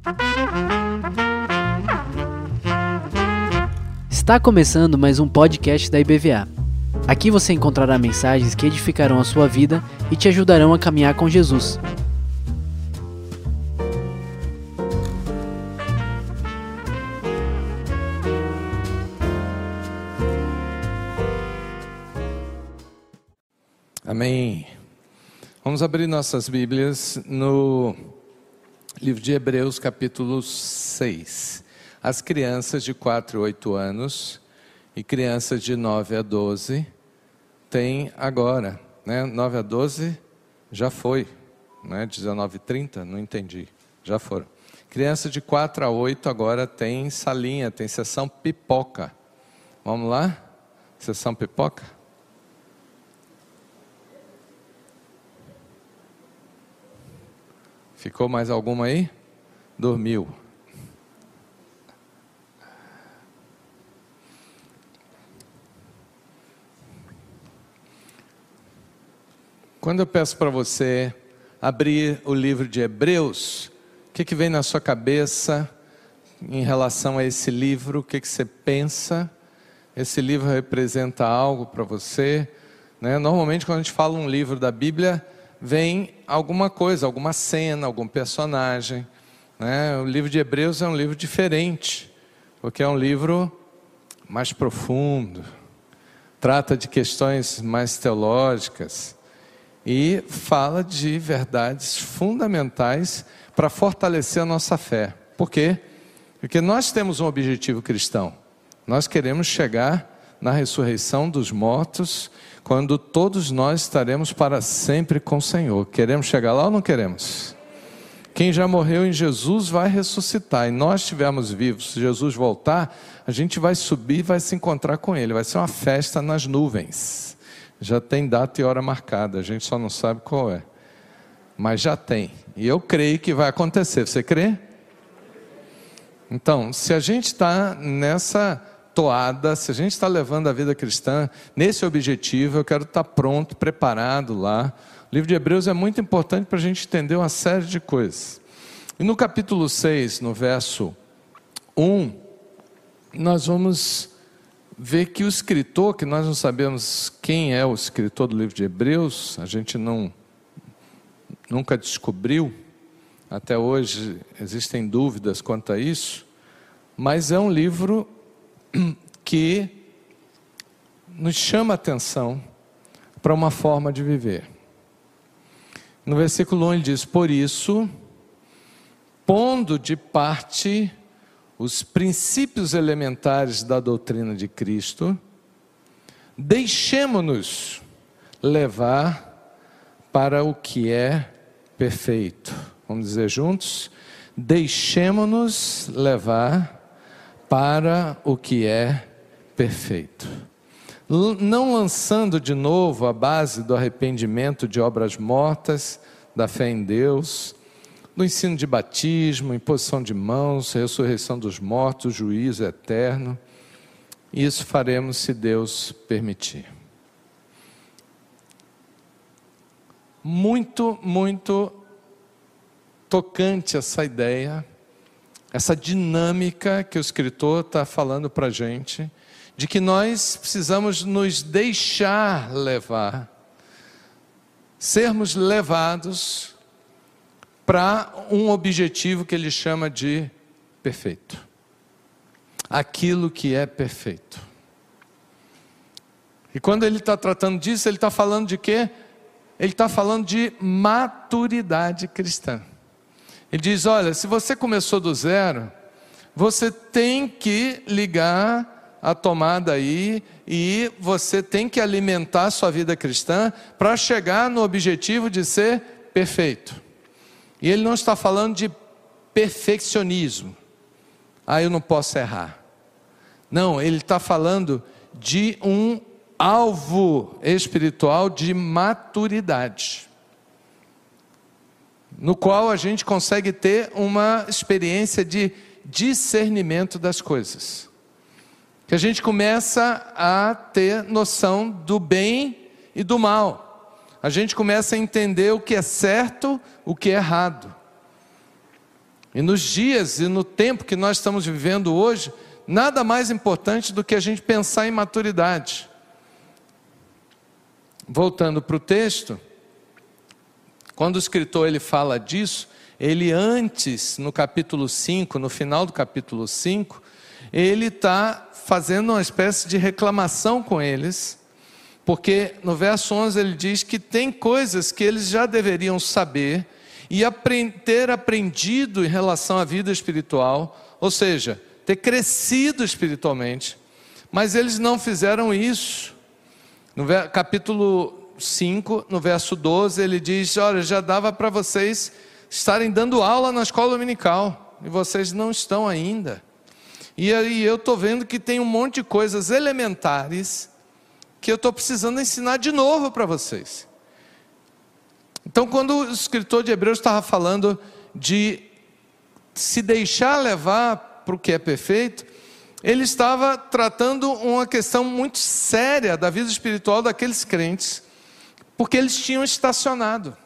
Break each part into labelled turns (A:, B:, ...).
A: Está começando mais um podcast da IBVA. Aqui você encontrará mensagens que edificarão a sua vida e te ajudarão a caminhar com Jesus.
B: Amém. Vamos abrir nossas Bíblias no livro de Hebreus, capítulo 6. As crianças de 4 a 8 anos e crianças de 9 a 12 têm agora, 9 a 12 já foi, 19 e 30, não entendi, já foram. Criança de 4 a 8 agora tem salinha, tem sessão pipoca. Vamos lá? Sessão pipoca? Ficou mais alguma aí? Dormiu. Quando eu peço para você abrir o livro de Hebreus, o que vem na sua cabeça em relação a esse livro? O que você pensa? Esse livro representa algo para você? Normalmente quando a gente fala um livro da Bíblia, vem alguma coisa, alguma cena, algum personagem. O livro de Hebreus é um livro diferente, porque é um livro mais profundo, trata de questões mais teológicas e fala de verdades fundamentais para fortalecer a nossa fé. Por quê? Porque nós temos um objetivo cristão. Nós queremos chegar na ressurreição dos mortos, quando todos nós estaremos para sempre com o Senhor. Queremos chegar lá ou não queremos? Quem já morreu em Jesus vai ressuscitar, e nós estivermos vivos, se Jesus voltar, a gente vai subir e vai se encontrar com Ele. Vai ser uma festa nas nuvens. Já tem data e hora marcada, a gente só não sabe qual é, mas já tem, e eu creio que vai acontecer. Você crê? Então, se a gente está nessa toada, se a gente está levando a vida cristã nesse objetivo, eu quero estar pronto, preparado lá. O livro de Hebreus é muito importante para a gente entender uma série de coisas. E no capítulo 6, no verso 1, nós vamos ver que o escritor, que nós não sabemos quem é o escritor do livro de Hebreus, a gente nunca descobriu, até hoje existem dúvidas quanto a isso, mas é um livro que nos chama a atenção para uma forma de viver. No versículo 1 ele diz: por isso, pondo de parte os princípios elementares da doutrina de Cristo, deixemo-nos levar para o que é perfeito. Vamos dizer juntos? Deixemo-nos levar para o que é perfeito. Não lançando de novo a base do arrependimento de obras mortas, da fé em Deus, do ensino de batismo, imposição de mãos, ressurreição dos mortos, juízo eterno. Isso faremos se Deus permitir. Muito, muito tocante essa ideia, essa dinâmica que o escritor está falando para a gente, de que nós precisamos nos deixar levar, sermos levados para um objetivo que ele chama de perfeito. Aquilo que é perfeito. E quando ele está tratando disso, ele está falando de quê? Ele está falando de maturidade cristã. Ele diz: olha, se você começou do zero, você tem que ligar a tomada aí, e você tem que alimentar a sua vida cristã para chegar no objetivo de ser perfeito. E ele não está falando de perfeccionismo. Eu não posso errar. Não, ele está falando de um alvo espiritual de maturidade, no qual a gente consegue ter uma experiência de discernimento das coisas. Que a gente começa a ter noção do bem e do mal. A gente começa a entender o que é certo, o que é errado. E nos dias e no tempo que nós estamos vivendo hoje, nada mais importante do que a gente pensar em maturidade. Voltando para o texto, quando o escritor ele fala disso, ele antes, no capítulo 5, no final do capítulo 5, ele está fazendo uma espécie de reclamação com eles, porque no verso 11 ele diz que tem coisas que eles já deveriam saber e ter aprendido em relação à vida espiritual, ou seja, ter crescido espiritualmente, mas eles não fizeram isso. No capítulo 5, no verso 12, ele diz: olha, já dava para vocês estarem dando aula na escola dominical, e vocês não estão ainda. E aí eu estou vendo que tem um monte de coisas elementares que eu estou precisando ensinar de novo para vocês. Então, quando o escritor de Hebreus estava falando de se deixar levar para o que é perfeito, ele estava tratando uma questão muito séria da vida espiritual daqueles crentes, porque eles tinham estacionado.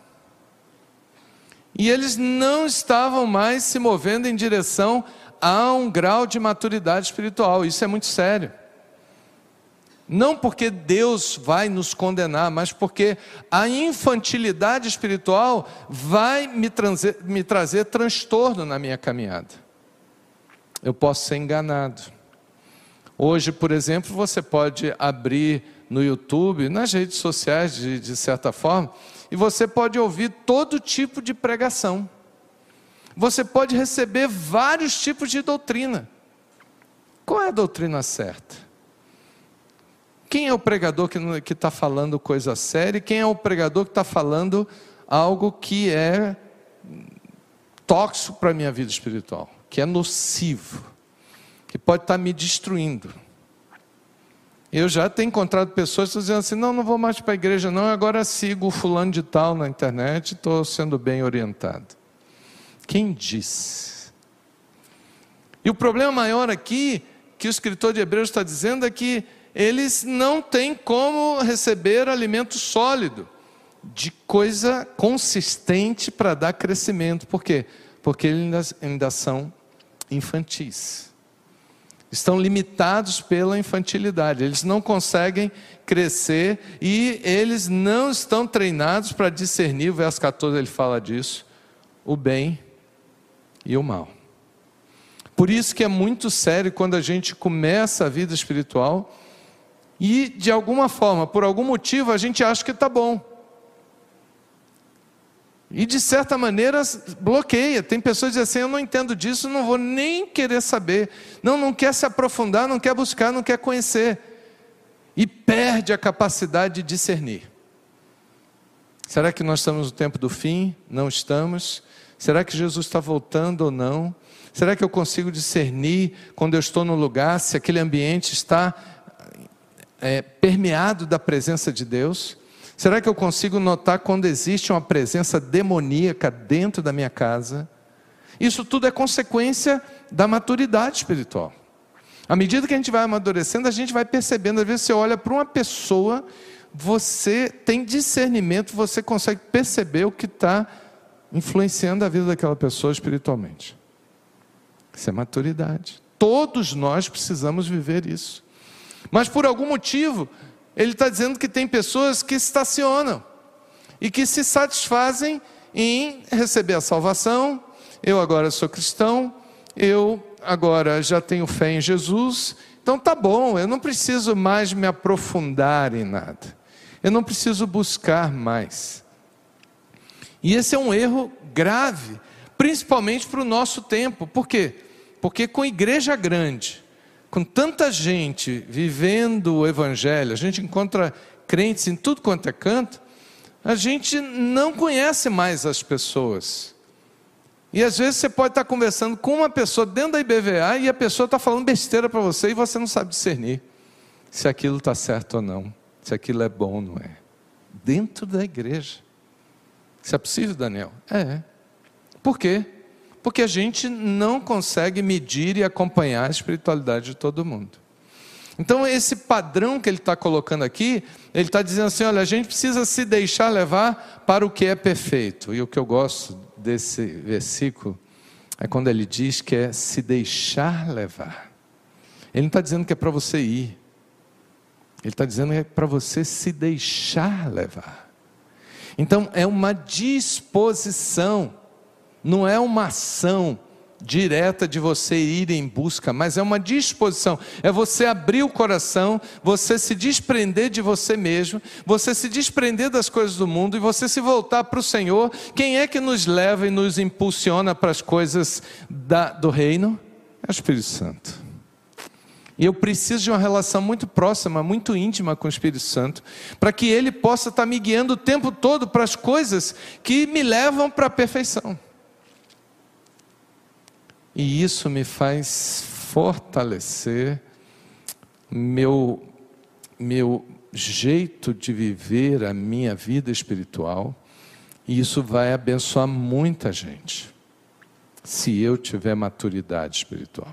B: E eles não estavam mais se movendo em direção a um grau de maturidade espiritual. Isso é muito sério. Não porque Deus vai nos condenar, mas porque a infantilidade espiritual vai me trazer transtorno na minha caminhada. Eu posso ser enganado. Hoje, por exemplo, você pode abrir no YouTube, nas redes sociais de certa forma, e você pode ouvir todo tipo de pregação. Você pode receber vários tipos de doutrina. Qual é a doutrina certa? Quem é o pregador que está falando coisa séria? E quem é o pregador que está falando algo que é tóxico para a minha vida espiritual? Que é nocivo, que pode estar me destruindo. Eu já tenho encontrado pessoas que estão dizendo assim: não vou mais para a igreja não, agora sigo o fulano de tal na internet, estou sendo bem orientado. Quem disse? E o problema maior aqui, que o escritor de Hebreus está dizendo, é que eles não têm como receber alimento sólido, de coisa consistente para dar crescimento. Por quê? Porque eles ainda são infantis. Estão limitados pela infantilidade. Eles não conseguem crescer e eles não estão treinados para discernir. O verso 14 ele fala disso: o bem e o mal. Por isso que é muito sério quando a gente começa a vida espiritual e de alguma forma, por algum motivo, a gente acha que está bom. E de certa maneira bloqueia. Tem pessoas que dizem assim: eu não entendo disso, não vou nem querer saber. Não quer se aprofundar, não quer buscar, não quer conhecer. E perde a capacidade de discernir. Será que nós estamos no tempo do fim? Não estamos. Será que Jesus está voltando ou não? Será que eu consigo discernir quando eu estou no lugar, se aquele ambiente está permeado da presença de Deus? Será que eu consigo notar quando existe uma presença demoníaca dentro da minha casa? Isso tudo é consequência da maturidade espiritual. À medida que a gente vai amadurecendo, a gente vai percebendo. Às vezes você olha para uma pessoa, você tem discernimento, você consegue perceber o que está influenciando a vida daquela pessoa espiritualmente. Isso é maturidade. Todos nós precisamos viver isso. Mas por algum motivo, ele está dizendo que tem pessoas que estacionam e que se satisfazem em receber a salvação. Eu agora sou cristão, eu agora já tenho fé em Jesus, então tá bom, eu não preciso mais me aprofundar em nada, eu não preciso buscar mais. E esse é um erro grave, principalmente para o nosso tempo. Por quê? Porque com igreja grande, com tanta gente vivendo o evangelho, a gente encontra crentes em tudo quanto é canto, a gente não conhece mais as pessoas. E às vezes você pode estar conversando com uma pessoa dentro da IBVA e a pessoa está falando besteira para você e você não sabe discernir se aquilo está certo ou não, se aquilo é bom ou não é. Dentro da igreja. Isso é possível, Daniel? É. Por quê? Porque a gente não consegue medir e acompanhar a espiritualidade de todo mundo. Então esse padrão que ele está colocando aqui, ele está dizendo assim: olha, a gente precisa se deixar levar para o que é perfeito. E o que eu gosto desse versículo é quando ele diz que é se deixar levar. Ele não está dizendo que é para você ir. Ele está dizendo que é para você se deixar levar. Então é uma disposição, não é uma ação direta de você ir em busca, mas é uma disposição, é você abrir o coração, você se desprender de você mesmo, você se desprender das coisas do mundo e você se voltar para o Senhor. Quem é que nos leva e nos impulsiona para as coisas do reino? É o Espírito Santo. E eu preciso de uma relação muito próxima, muito íntima com o Espírito Santo, para que Ele possa estar me guiando o tempo todo para as coisas que me levam para a perfeição. E isso me faz fortalecer meu jeito de viver a minha vida espiritual. E isso vai abençoar muita gente, se eu tiver maturidade espiritual.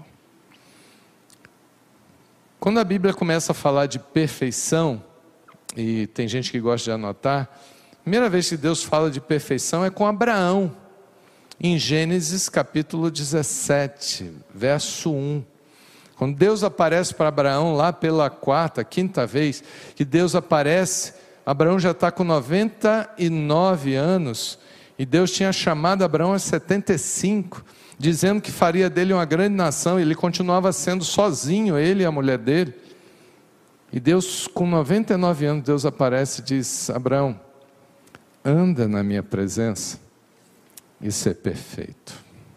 B: Quando a Bíblia começa a falar de perfeição, e tem gente que gosta de anotar, a primeira vez que Deus fala de perfeição é com Abraão. Em Gênesis capítulo 17, verso 1. Quando Deus aparece para Abraão, lá pela quinta vez que Deus aparece, Abraão já está com 99 anos, e Deus tinha chamado Abraão aos 75, dizendo que faria dele uma grande nação, e ele continuava sendo sozinho, ele e a mulher dele. E Deus, com 99 anos, Deus aparece e diz: Abraão, anda na minha presença, isso é perfeito.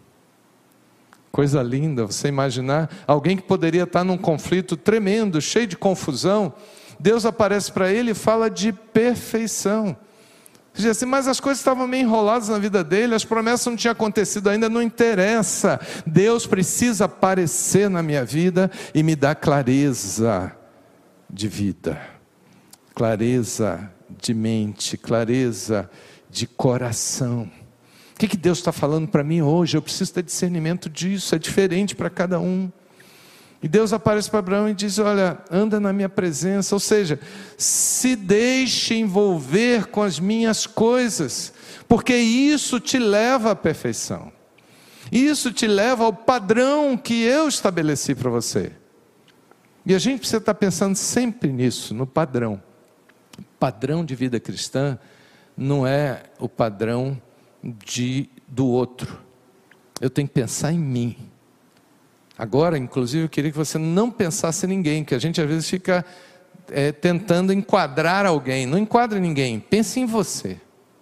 B: Coisa linda você imaginar alguém que poderia estar num conflito tremendo, cheio de confusão. Deus aparece para ele e fala de perfeição. Você diz assim, mas as coisas estavam meio enroladas na vida dele, as promessas não tinham acontecido ainda, não interessa. Deus precisa aparecer na minha vida e me dar clareza de vida, clareza de mente, clareza de coração. O que Deus está falando para mim hoje? Eu preciso ter discernimento disso, é diferente para cada um. E Deus aparece para Abraão e diz: olha, anda na minha presença, ou seja, se deixe envolver com as minhas coisas, porque isso te leva à perfeição, isso te leva ao padrão que eu estabeleci para você. E a gente precisa estar pensando sempre nisso, no padrão. O padrão de vida cristã não é o padrão do outro. Eu tenho que pensar em mim. Agora, inclusive, eu queria que você não pensasse em ninguém, que a gente às vezes fica tentando enquadrar alguém. Não enquadre ninguém, pense em você.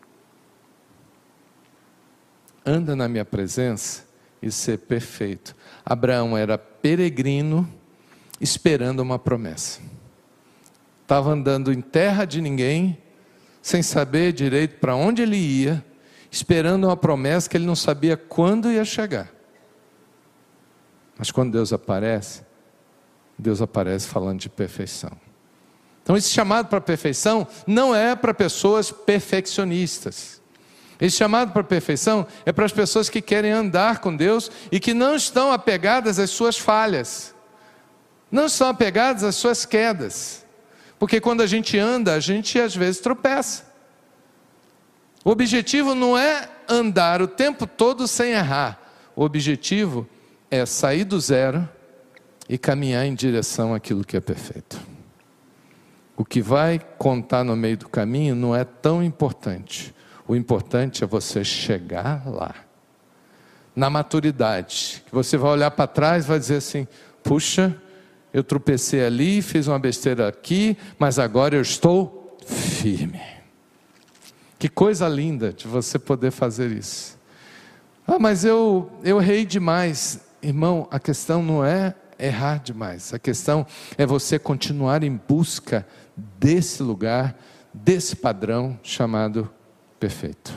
B: Anda na minha presença e ser perfeito. Abraão era peregrino, esperando uma promessa. Estava andando em terra de ninguém, sem saber direito para onde ele ia, esperando uma promessa que ele não sabia quando ia chegar. Mas quando Deus aparece falando de perfeição. Então esse chamado para a perfeição não é para pessoas perfeccionistas. Esse chamado para a perfeição é para as pessoas que querem andar com Deus e que não estão apegadas às suas falhas, não estão apegadas às suas quedas. Porque quando a gente anda, a gente às vezes tropeça. O objetivo não é andar o tempo todo sem errar. O objetivo é sair do zero e caminhar em direção àquilo que é perfeito. O que vai contar no meio do caminho não é tão importante. O importante é você chegar lá. Na maturidade, que você vai olhar para trás e vai dizer assim: puxa, eu tropecei ali, fiz uma besteira aqui, mas agora eu estou firme. Que coisa linda de você poder fazer isso. Ah, mas eu errei demais. Irmão, a questão não é errar demais. A questão é você continuar em busca desse lugar, desse padrão chamado perfeito.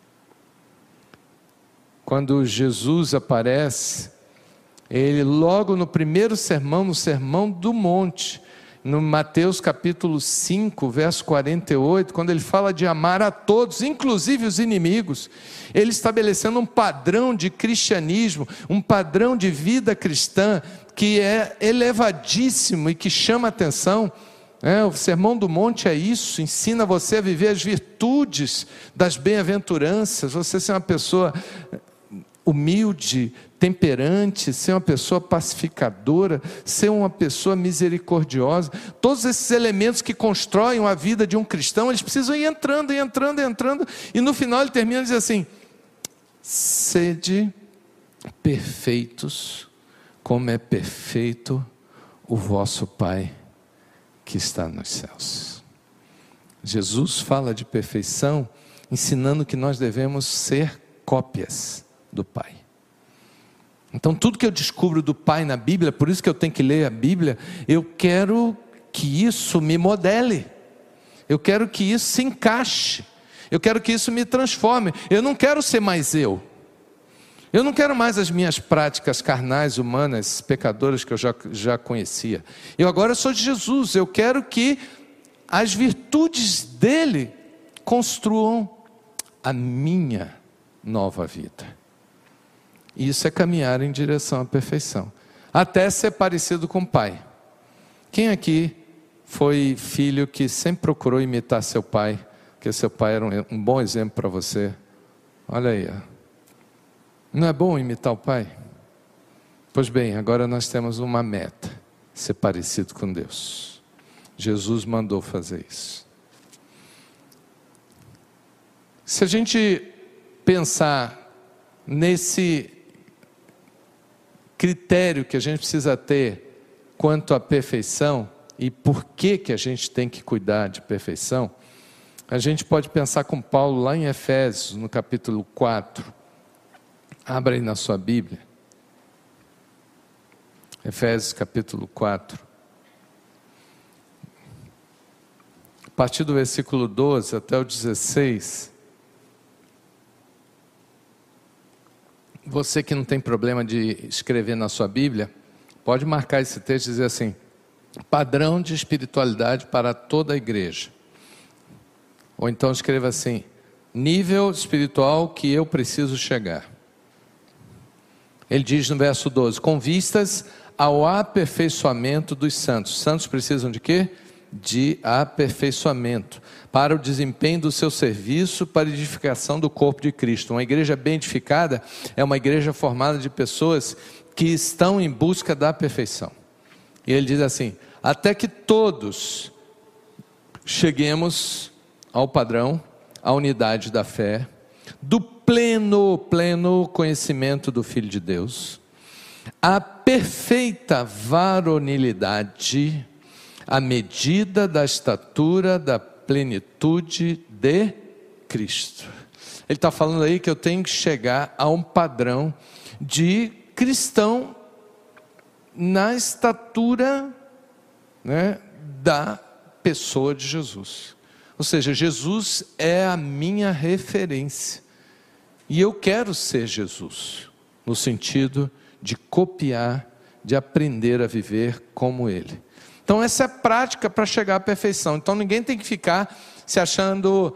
B: Quando Jesus aparece, ele logo no primeiro sermão, no Sermão do Monte, no Mateus capítulo 5, verso 48, quando ele fala de amar a todos, inclusive os inimigos, ele estabelecendo um padrão de cristianismo, um padrão de vida cristã, que é elevadíssimo e que chama atenção. O Sermão do Monte é isso, ensina você a viver as virtudes das bem-aventuranças, você ser uma pessoa humilde, temperante, ser uma pessoa pacificadora, ser uma pessoa misericordiosa. Todos esses elementos que constroem a vida de um cristão, eles precisam ir entrando, e no final ele termina dizendo assim: sede perfeitos, como é perfeito o vosso Pai que está nos céus. Jesus fala de perfeição, ensinando que nós devemos ser cópias do Pai. Então tudo que eu descubro do Pai na Bíblia, por isso que eu tenho que ler a Bíblia, eu quero que isso me modele, eu quero que isso se encaixe, eu quero que isso me transforme. Eu não quero ser mais eu não quero mais as minhas práticas carnais, humanas, pecadoras que eu já conhecia. Eu agora sou de Jesus. Eu quero que as virtudes dele construam a minha nova vida. E isso é caminhar em direção à perfeição, até ser parecido com o Pai. Quem aqui foi filho que sempre procurou imitar seu pai, porque seu pai era um bom exemplo para você? Olha aí, ó. Não é bom imitar o Pai? Pois bem, agora nós temos uma meta: ser parecido com Deus. Jesus mandou fazer isso. Se a gente pensar nesse critério que a gente precisa ter quanto à perfeição, e por que a gente tem que cuidar de perfeição, a gente pode pensar com Paulo lá em Efésios, no capítulo 4. Abra aí na sua Bíblia, Efésios capítulo 4, a partir do versículo 12 até o 16. Você que não tem problema de escrever na sua Bíblia, pode marcar esse texto e dizer assim: padrão de espiritualidade para toda a igreja. Ou então escreva assim: nível espiritual que eu preciso chegar. Ele diz no verso 12: com vistas ao aperfeiçoamento dos santos. Santos precisam de quê? De aperfeiçoamento, para o desempenho do seu serviço, para a edificação do corpo de Cristo. Uma igreja bem edificada é uma igreja formada de pessoas que estão em busca da perfeição. E ele diz assim: até que todos cheguemos ao padrão, à unidade da fé, do pleno conhecimento do Filho de Deus, a perfeita varonilidade, à medida da estatura da plenitude de Cristo. Ele está falando aí que eu tenho que chegar a um padrão de cristão na estatura, né, da pessoa de Jesus. Ou seja, Jesus é a minha referência. E eu quero ser Jesus, no sentido de copiar, de aprender a viver como Ele. Então essa é a prática para chegar à perfeição. Então ninguém tem que ficar se achando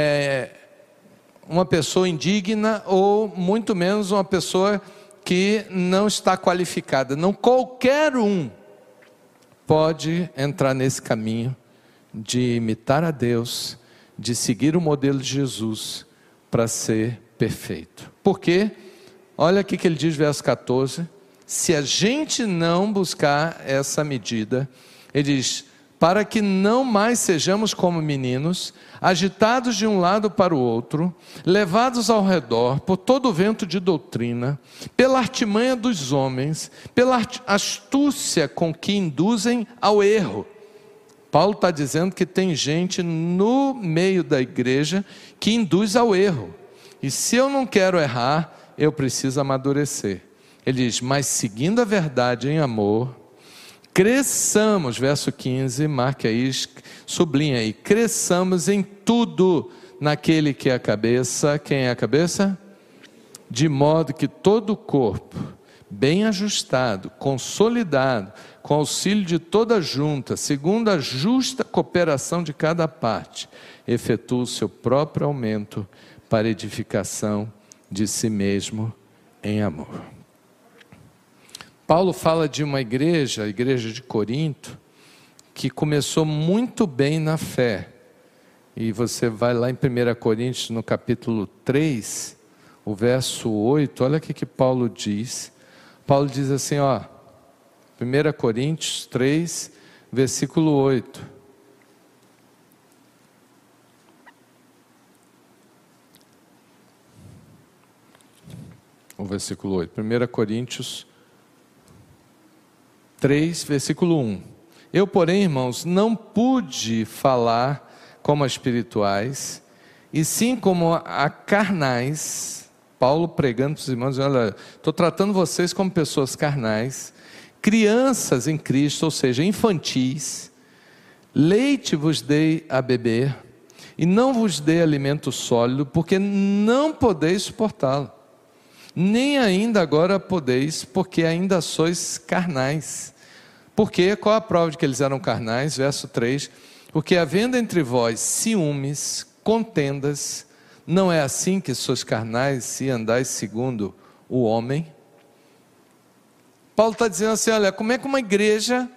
B: uma pessoa indigna, ou muito menos uma pessoa que não está qualificada. Não, qualquer um pode entrar nesse caminho de imitar a Deus, de seguir o modelo de Jesus para ser perfeito. Por quê? Olha aqui que ele diz, verso 14: se a gente não buscar essa medida, ele diz: para que não mais sejamos como meninos, agitados de um lado para o outro, levados ao redor por todo o vento de doutrina, pela artimanha dos homens, pela astúcia com que induzem ao erro. Paulo está dizendo que tem gente no meio da igreja que induz ao erro. E se eu não quero errar, eu preciso amadurecer. Ele diz: mas seguindo a verdade em amor, cresçamos, verso 15, marque aí, sublinha aí: cresçamos em tudo naquele que é a cabeça. Quem é a cabeça? De modo que todo o corpo, bem ajustado, consolidado, com auxílio de toda a junta, segundo a justa cooperação de cada parte, efetua o seu próprio aumento para edificação de si mesmo em amor. Paulo fala de uma igreja, a igreja de Corinto, que começou muito bem na fé. E você vai lá em 1 Coríntios, no capítulo 3, o verso 8, olha o que Paulo diz. Paulo diz assim, 1 Coríntios 3, versículo 8. O versículo 8. 1 Coríntios 3, versículo 1. Eu, porém, irmãos, não pude falar como a espirituais, e sim como a carnais. Paulo pregando para os irmãos, olha, estou tratando vocês como pessoas carnais, crianças em Cristo, ou seja, infantis. Leite vos dei a beber, e não vos dei alimento sólido, porque não podeis suportá-lo. Nem ainda agora podeis, porque ainda sois carnais. Porque, qual a prova de que eles eram carnais? Verso 3, porque havendo entre vós ciúmes, contendas, não é assim que sois carnais, se andais segundo o homem? Paulo está dizendo assim, olha, como é que uma igreja,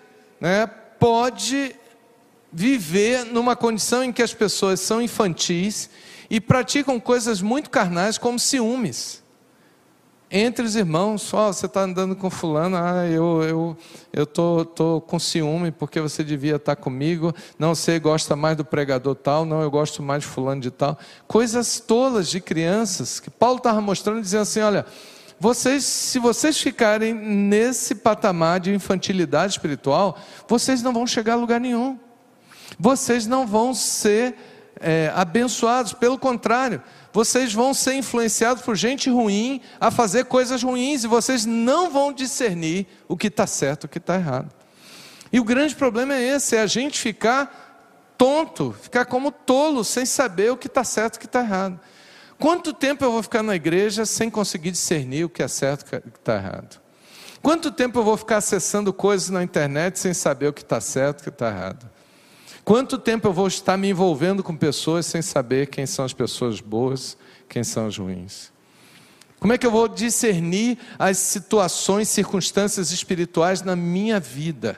B: pode viver numa condição em que as pessoas são infantis e praticam coisas muito carnais, como ciúmes entre os irmãos. Você está andando com fulano, eu estou com ciúme porque você devia estar comigo, não, você gosta mais do pregador tal, não, eu gosto mais de fulano de tal. Coisas tolas de crianças, que Paulo estava mostrando, dizendo assim, olha, se vocês ficarem nesse patamar de infantilidade espiritual, vocês não vão chegar a lugar nenhum, vocês não vão ser abençoados, pelo contrário, vocês vão ser influenciados por gente ruim a fazer coisas ruins, e vocês não vão discernir o que está certo e o que está errado. E o grande problema é esse, é a gente ficar tonto, ficar como tolo, sem saber o que está certo e o que está errado. Quanto tempo eu vou ficar na igreja sem conseguir discernir o que é certo e o que está errado? Quanto tempo eu vou ficar acessando coisas na internet sem saber o que está certo e o que está errado? Quanto tempo eu vou estar me envolvendo com pessoas sem saber quem são as pessoas boas, quem são as ruins? Como é que eu vou discernir as situações, circunstâncias espirituais na minha vida?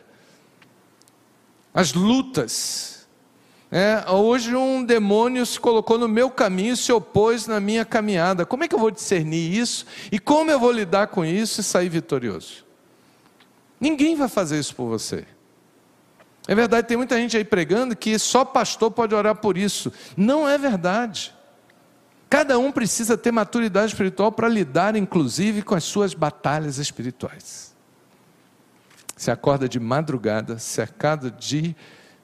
B: As lutas. Hoje um demônio se colocou no meu caminho, se opôs na minha caminhada. Como é que eu vou discernir isso? E como eu vou lidar com isso e sair vitorioso? Ninguém vai fazer isso por você. É verdade, tem muita gente aí pregando que só pastor pode orar por isso. Não é verdade. Cada um precisa ter maturidade espiritual para lidar, inclusive, com as suas batalhas espirituais. Você acorda de madrugada, cercado de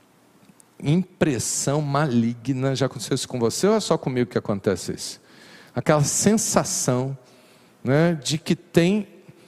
B: impressão maligna. Já aconteceu isso com você ou é só comigo que acontece isso? Aquela sensação, de que tem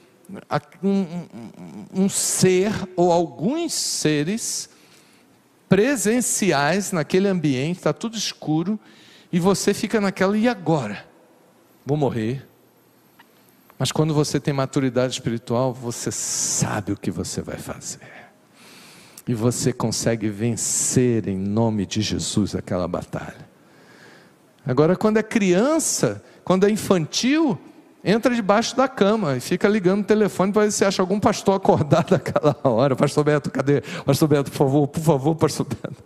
B: um ser ou alguns seres presenciais naquele ambiente, está tudo escuro, e você fica naquela, e agora? Vou morrer. Mas quando você tem maturidade espiritual, você sabe o que você vai fazer, e você consegue vencer em nome de Jesus aquela batalha. Agora, quando é criança, quando é infantil, entra debaixo da cama e fica ligando o telefone para ver se acha algum pastor acordado naquela hora. Pastor Beto, cadê? Pastor Beto, por favor, pastor Beto.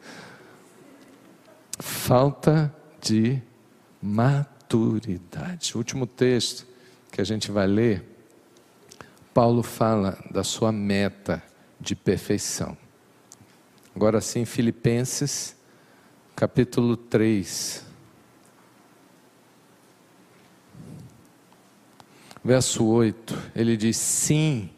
B: Falta de maturidade. O último texto que a gente vai ler, Paulo fala da sua meta de perfeição. Agora sim, Filipenses, capítulo 3. Verso 8, ele diz, sim,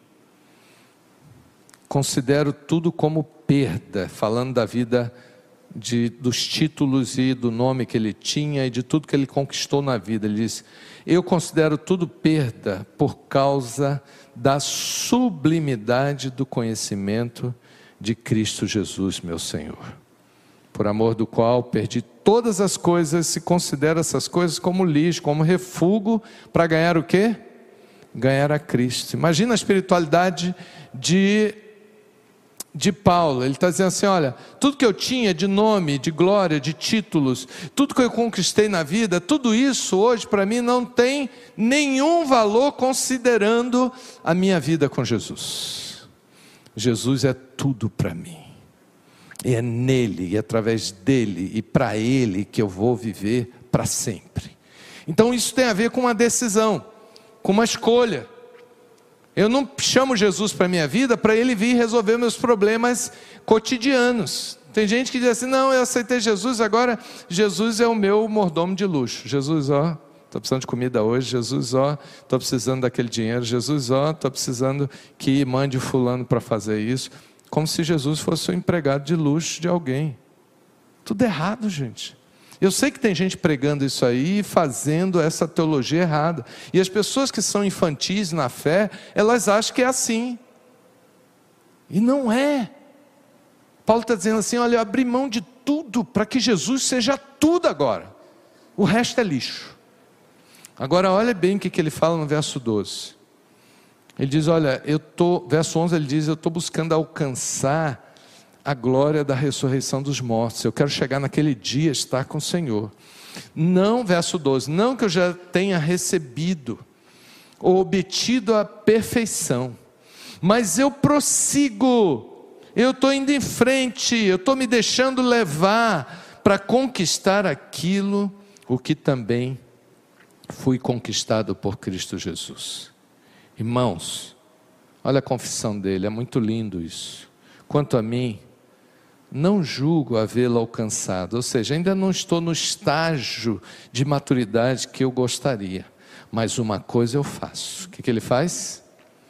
B: considero tudo como perda, falando da vida, dos títulos e do nome que ele tinha e de tudo que ele conquistou na vida. Ele diz, eu considero tudo perda por causa da sublimidade do conhecimento de Cristo Jesus, meu Senhor, por amor do qual perdi todas as coisas e considero essas coisas como lixo, como refúgio, para ganhar o quê? Ganhar a Cristo. Imagina a espiritualidade de Paulo. Ele está dizendo assim, olha, tudo que eu tinha de nome, de glória, de títulos, tudo que eu conquistei na vida, tudo isso hoje para mim não tem nenhum valor considerando a minha vida com Jesus. Jesus é tudo para mim, e é nele, e através dele, e para ele que eu vou viver para sempre. Então isso tem a ver com uma decisão, com uma escolha. Eu não chamo Jesus para a minha vida para Ele vir resolver meus problemas cotidianos. Tem gente que diz assim, não, eu aceitei Jesus, agora Jesus é o meu mordomo de luxo. Jesus, ó, estou precisando de comida hoje. Jesus, ó, estou precisando daquele dinheiro. Jesus, ó, estou precisando que mande o fulano para fazer isso. Como se Jesus fosse o empregado de luxo de alguém. Tudo errado, gente. Eu sei que tem gente pregando isso aí e fazendo essa teologia errada. E as pessoas que são infantis na fé, elas acham que é assim. E não é. Paulo está dizendo assim, olha, eu abri mão de tudo para que Jesus seja tudo agora. O resto é lixo. Agora olha bem o que ele fala no verso 12. Ele diz, olha, verso 11 ele diz, eu estou buscando alcançar a glória da ressurreição dos mortos. Eu quero chegar naquele dia, estar com o Senhor. Não, verso 12, não que eu já tenha recebido ou obtido a perfeição, mas eu prossigo. Eu estou indo em frente, eu estou me deixando levar para conquistar aquilo, o que também fui conquistado por Cristo Jesus. Irmãos, olha a confissão dele, é muito lindo isso. Quanto a mim, não julgo havê-lo alcançado, ou seja, ainda não estou no estágio de maturidade que eu gostaria, mas uma coisa eu faço. O que ele faz?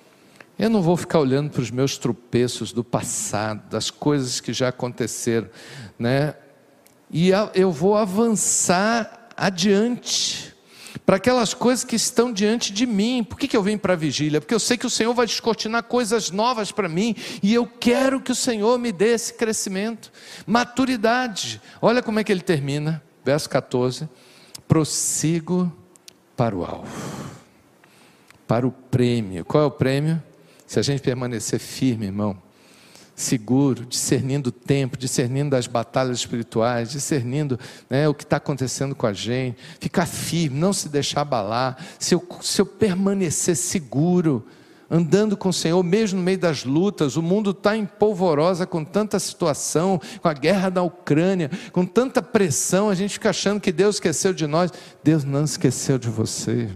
B: Eu não vou ficar olhando para os meus tropeços do passado, das coisas que já aconteceram, né? E eu vou avançar adiante, para aquelas coisas que estão diante de mim. Por que eu vim para a vigília? Porque eu sei que o Senhor vai descortinar coisas novas para mim, e eu quero que o Senhor me dê esse crescimento, maturidade. Olha como é que ele termina, verso 14, prossigo para o alvo, para o prêmio. Qual é o prêmio? Se a gente permanecer firme, irmão, seguro, discernindo o tempo, discernindo as batalhas espirituais, discernindo, né, o que está acontecendo com a gente, ficar firme, não se deixar abalar. Se eu permanecer seguro, andando com o Senhor, mesmo no meio das lutas, o mundo está em polvorosa com tanta situação, com a guerra da Ucrânia, com tanta pressão, a gente fica achando que Deus esqueceu de nós. Deus não esqueceu de você.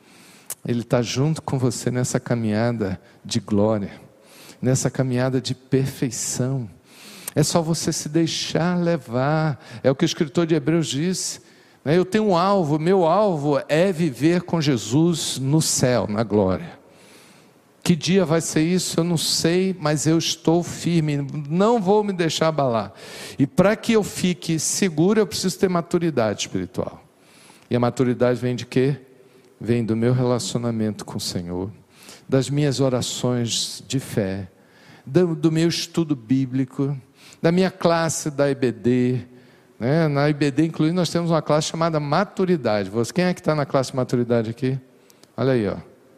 B: Ele está junto com você nessa caminhada de glória, nessa caminhada de perfeição. É só você se deixar levar. É o que o escritor de Hebreus disse, né? Eu tenho um alvo, meu alvo é viver com Jesus no céu, na glória. Que dia vai ser isso? Eu não sei, mas eu estou firme, não vou me deixar abalar. E para que eu fique seguro, eu preciso ter maturidade espiritual. E a maturidade vem de quê? Vem do meu relacionamento com o Senhor, das minhas orações de fé, do meu estudo bíblico, da minha classe da IBD, né? Na IBD, inclusive, nós temos uma classe chamada maturidade. Quem é que está na classe maturidade aqui? Olha aí, ó.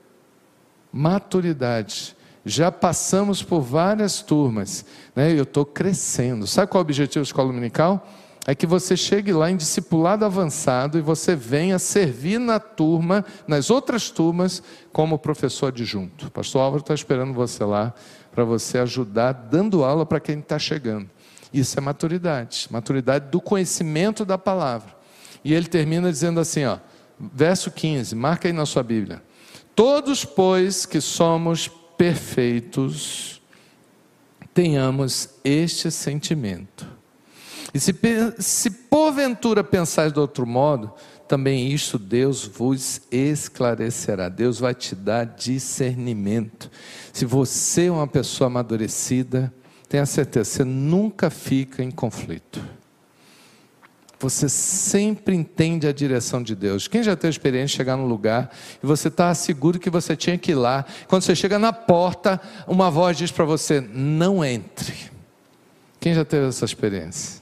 B: Maturidade. Já passamos por várias turmas, né? Eu estou crescendo. Sabe qual é o objetivo da escola dominical? É que você chegue lá em discipulado avançado e você venha servir na turma, nas outras turmas, como professor adjunto. O pastor Álvaro está esperando você lá, para você ajudar, dando aula para quem está chegando. Isso é maturidade, maturidade do conhecimento da palavra. E ele termina dizendo assim, ó, verso 15, marca aí na sua Bíblia. Todos, pois, que somos perfeitos, tenhamos este sentimento. E se porventura pensais de outro modo, também isso Deus vos esclarecerá. Deus vai te dar discernimento. Se você é uma pessoa amadurecida, tenha certeza, você nunca fica em conflito. Você sempre entende a direção de Deus. Quem já teve experiência de chegar num lugar e você está seguro que você tinha que ir lá, quando você chega na porta, uma voz diz para você, não entre. Quem já teve essa experiência?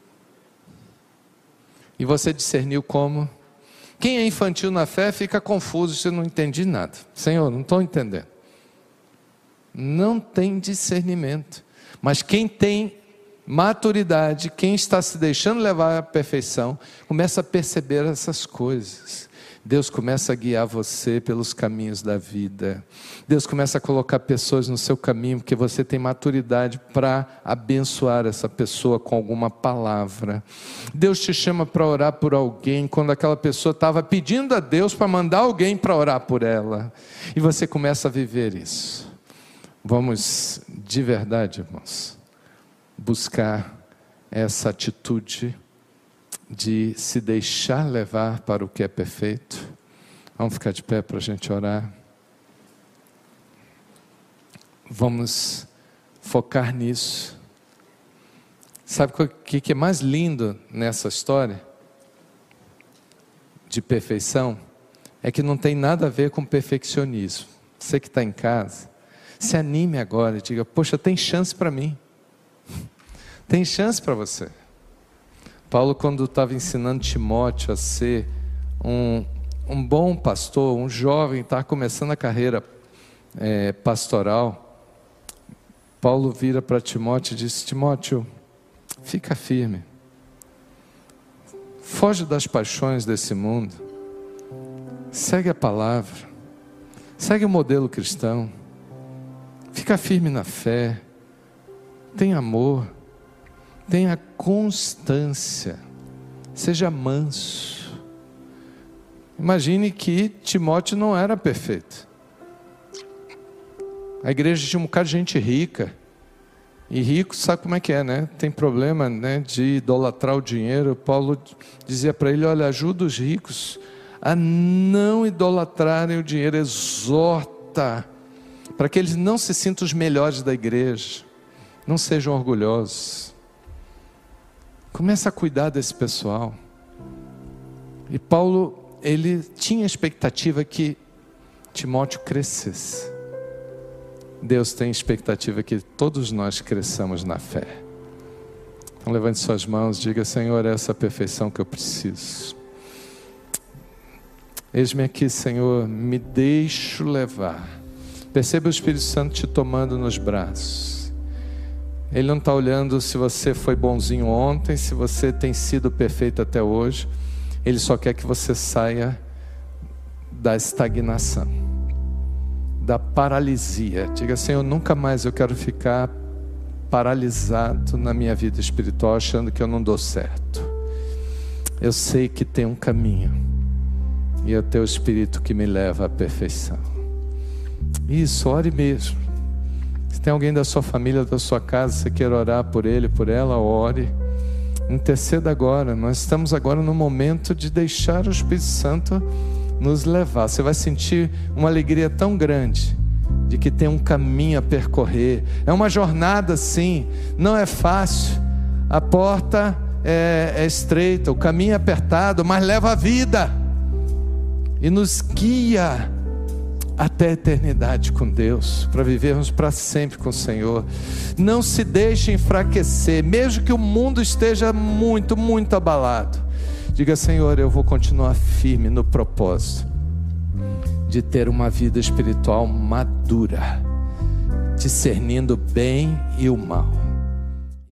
B: E você discerniu como? Quem é infantil na fé fica confuso, você não entende nada. Senhor, não estou entendendo. Não tem discernimento. Mas quem tem maturidade, quem está se deixando levar à perfeição, começa a perceber essas coisas. Deus começa a guiar você pelos caminhos da vida. Deus começa a colocar pessoas no seu caminho, porque você tem maturidade para abençoar essa pessoa com alguma palavra. Deus te chama para orar por alguém, quando aquela pessoa estava pedindo a Deus para mandar alguém para orar por ela. E você começa a viver isso. Vamos, de verdade, irmãos, buscar essa atitude de se deixar levar para o que é perfeito. Vamos ficar de pé para a gente orar. Vamos focar nisso. Sabe o que é mais lindo nessa história de perfeição? É que não tem nada a ver com perfeccionismo. Você que está em casa, se anime agora e diga: poxa, tem chance para mim. Tem chance para você. Paulo, quando estava ensinando Timóteo a ser um bom pastor, um jovem, estava começando a carreira pastoral, Paulo vira para Timóteo e diz: Timóteo, fica firme, foge das paixões desse mundo, segue a palavra, segue o modelo cristão, fica firme na fé, tem amor, tenha constância, seja manso. Imagine que Timóteo não era perfeito. A igreja tinha um bocado de gente rica. E rico sabe como é que é, né? Tem problema, né, de idolatrar o dinheiro. Paulo dizia para ele: olha, ajuda os ricos a não idolatrarem o dinheiro. Exorta para que eles não se sintam os melhores da igreja. Não sejam orgulhosos. Começa a cuidar desse pessoal. E Paulo, ele tinha a expectativa que Timóteo crescesse. Deus tem expectativa que todos nós cresçamos na fé. Então levante suas mãos, diga: Senhor, essa é a perfeição que eu preciso. Eis-me aqui, Senhor, me deixo levar. Perceba o Espírito Santo te tomando nos braços. Ele não está olhando se você foi bonzinho ontem, se você tem sido perfeito até hoje. Ele só quer que você saia da estagnação, da paralisia. Diga: Senhor, nunca mais eu quero ficar paralisado na minha vida espiritual, achando que eu não dou certo. Eu sei que tem um caminho, e é o teu Espírito que me leva à perfeição. Isso, ore mesmo. Se tem alguém da sua família, da sua casa, você quer orar por ele, por ela, ore. Interceda agora. Nós estamos agora no momento de deixar o Espírito Santo nos levar. Você vai sentir uma alegria tão grande de que tem um caminho a percorrer. É uma jornada, sim. Não é fácil. A porta é estreita, o caminho é apertado, mas leva a vida e nos guia até a eternidade com Deus, para vivermos para sempre com o Senhor. Não se deixe enfraquecer, mesmo que o mundo esteja muito, muito abalado. Diga: Senhor, eu vou continuar firme no propósito de ter uma vida espiritual madura, discernindo o bem e o mal.